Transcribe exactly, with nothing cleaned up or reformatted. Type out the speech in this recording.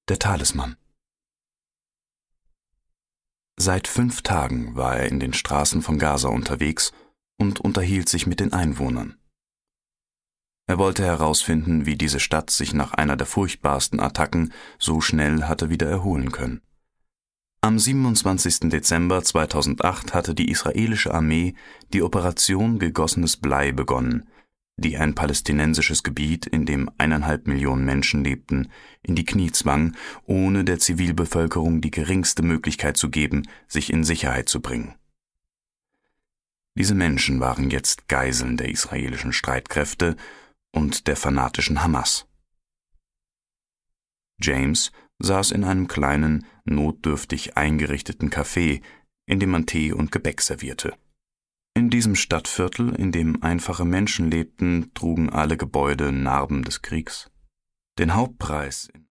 Der Talisman. Seit fünf Tagen war er in den Straßen von Gaza unterwegs und unterhielt sich mit den Einwohnern. Er wollte herausfinden, wie diese Stadt sich nach einer der furchtbarsten Attacken so schnell hatte wieder erholen können. Am siebenundzwanzigsten Dezember zweitausendacht hatte die israelische Armee die Operation Gegossenes Blei begonnen, die ein palästinensisches Gebiet, in dem eineinhalb Millionen Menschen lebten, in die Knie zwang, ohne der Zivilbevölkerung die geringste Möglichkeit zu geben, sich in Sicherheit zu bringen. Diese Menschen waren jetzt Geiseln der israelischen Streitkräfte und der fanatischen Hamas. James saß in einem kleinen, notdürftig eingerichteten Café, in dem man Tee und Gebäck servierte. In diesem Stadtviertel, in dem einfache Menschen lebten, trugen alle Gebäude Narben des Kriegs. Den Hauptpreis